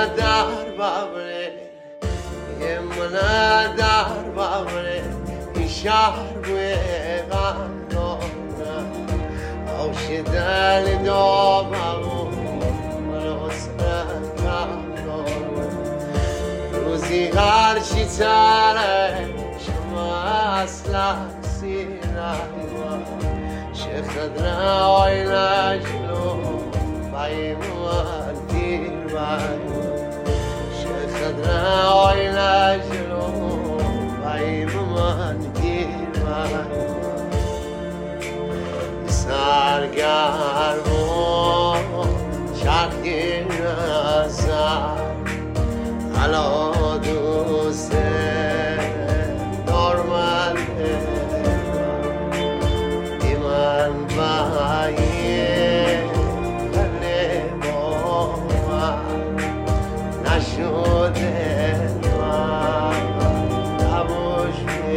در ببره یه من در ببره این شهر روی غم دارم آش دل دامم منو سرکم دارم روزی هرچی تره شما اصلا سیرم شخدر آینا جلو بایمان دیر بایمان شخدر آینا جلو بایمان دیر بایمان سرگرم و چرخی نزد حالا دوسته دارمنده من بایه کله با من نشده من نباش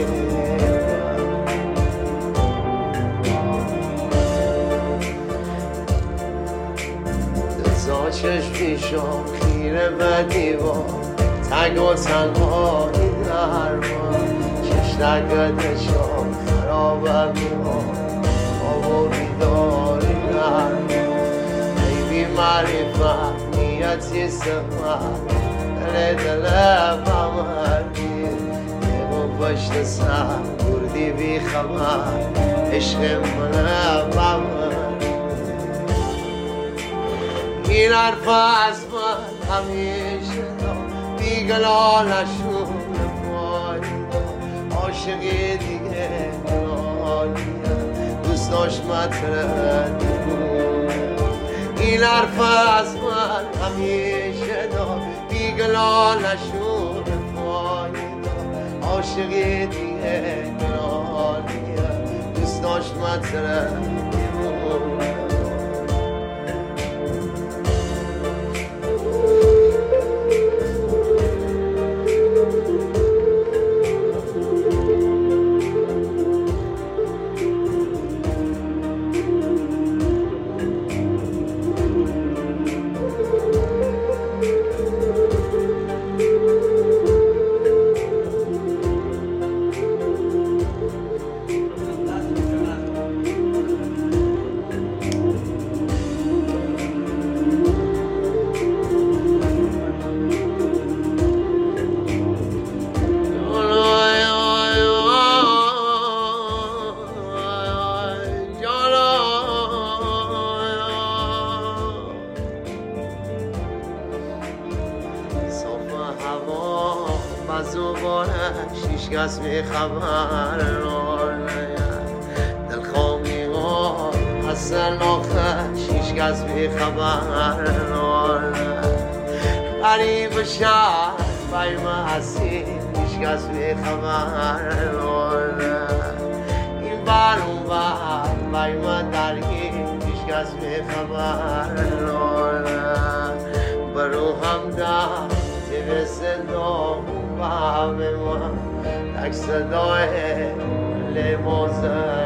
دزا چشمیشم خیره به دیوار تنگ و تنهایی در من چشنگدشم خرابم میمان و بیداری نرم ای بی معرفت نیتی سفت دل بمردی نمو پشت سر بردی بی خبر عشق من بمردی این حرف از من همیشه بیگلا نشونه پایی عاشقی دیگه نالیم دوست داشت مطرد این حرف از من همیشه دار بیگلا نشون پایین عاشقی دیگه نالیم دوست داشت مطرد هیچکس بیخبر دلخواهی ها حسن آخش هیچکس بیخبر غریب شهر بایم هستی هیچکس بیخبر این بر اون بر بایم درگیر هیچکس بیخبر برو همدم تیو صدا به من تک صدای لبازر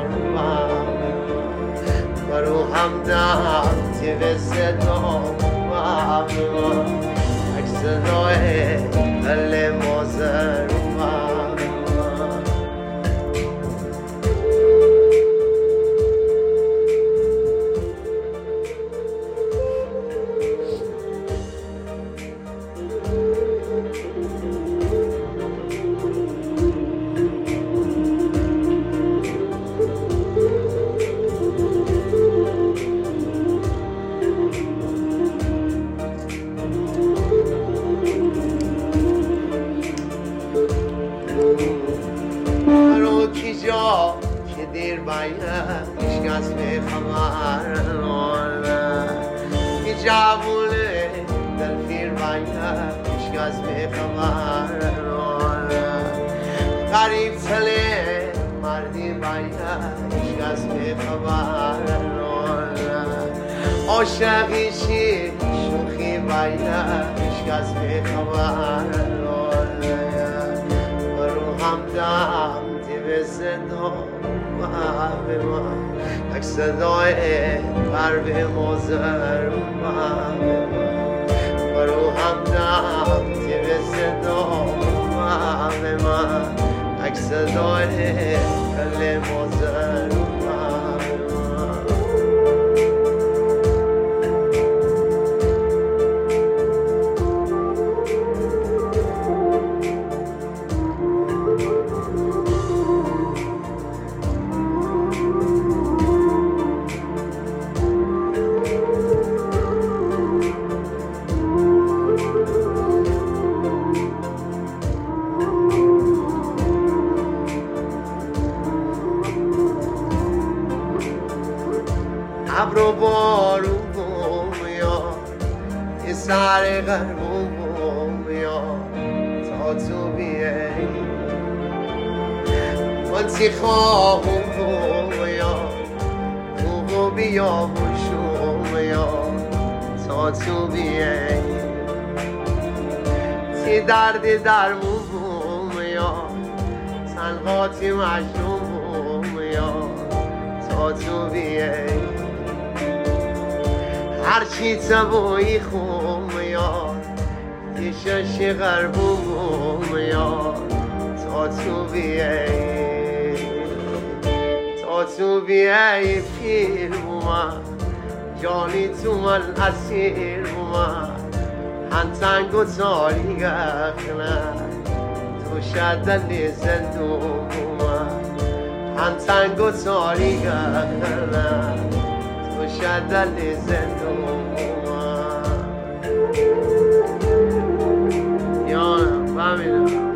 برو همدم تیو صدا به من تک صدای لبازر دیر باید هیچکس بیخبر این جوونه دلگیر باید هیچکس بیخبر غریب تله مردی باید هیچکس بیخبر عاشقی چی شوخی باید هیچکس بیخبر برو همدم تیو صدا به من تک صدای قلب مازر به من برو همدم یک صدای کل مازن ابر و بارون میاد یه سر قربون میاد تا تو بیایی منتی خواهون میاد تو بیا بشون میاد تا تو بیایی تی دردی درمون میاد تنهاتی مجنون میاد تا تو بیایی هرچی تبایی خون میاد یه شش غربون میاد تا تو بیایی تا تو بیایی پیر اومد جانی تو من اسیر اومد هنتنگ و تاریک اخنه تو شدنی زندون اومد هنتنگ و تاریک اخنه شدن زندون یانم فهمیدم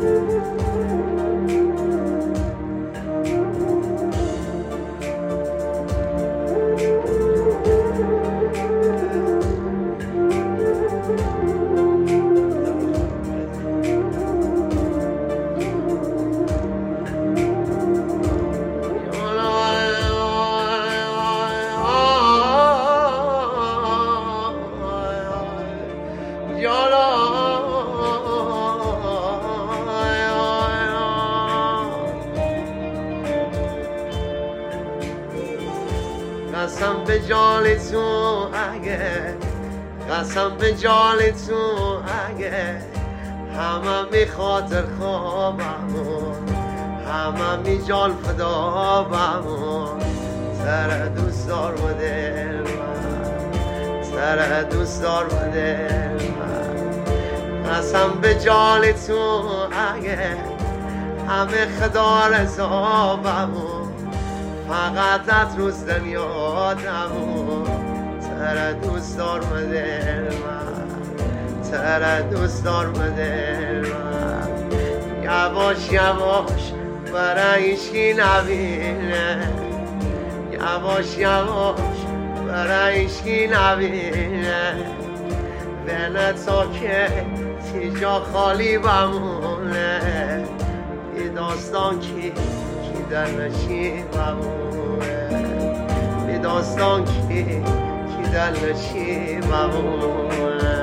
قسم به جان تو اگه قسم به جان تو اگه همه می خاطر خوابمون همه می جان فدا بمون سر دوست دار و دل من سر دوست دار و دل من قسم به جان تو اگه همه خدا رضا بمون فقط از روز یادمون تر دوست دار دل من تر دوست دار دل من یواش یواش برای ایشکی نبینه یواش یواش برای ایشکی نبینه بینه تا که تی جا خالی بمونه یه داستان کی در نشیبمونه یه داستان کی در نشیبمونه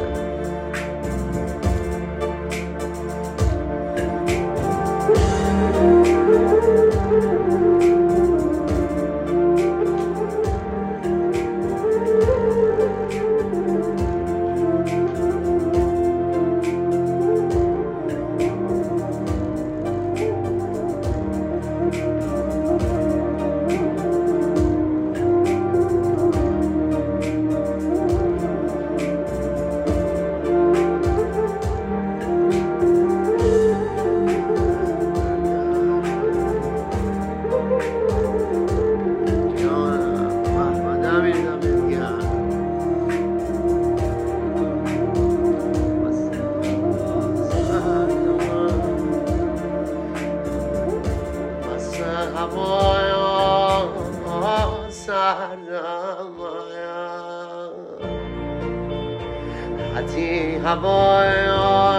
حتی هوای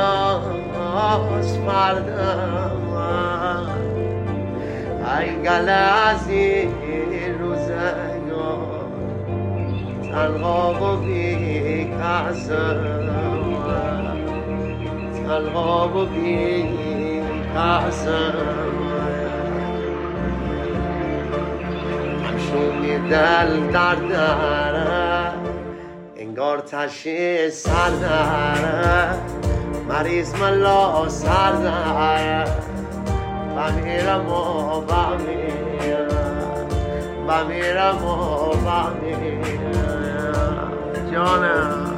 آسفردم ای گله از این روزگار تنها و بی کسم تنها و بی کسم همشونی دل درد داره انگار تشی سر داره مریض ملا سر داره بمیرم و بمیرم و بمیرم جانم.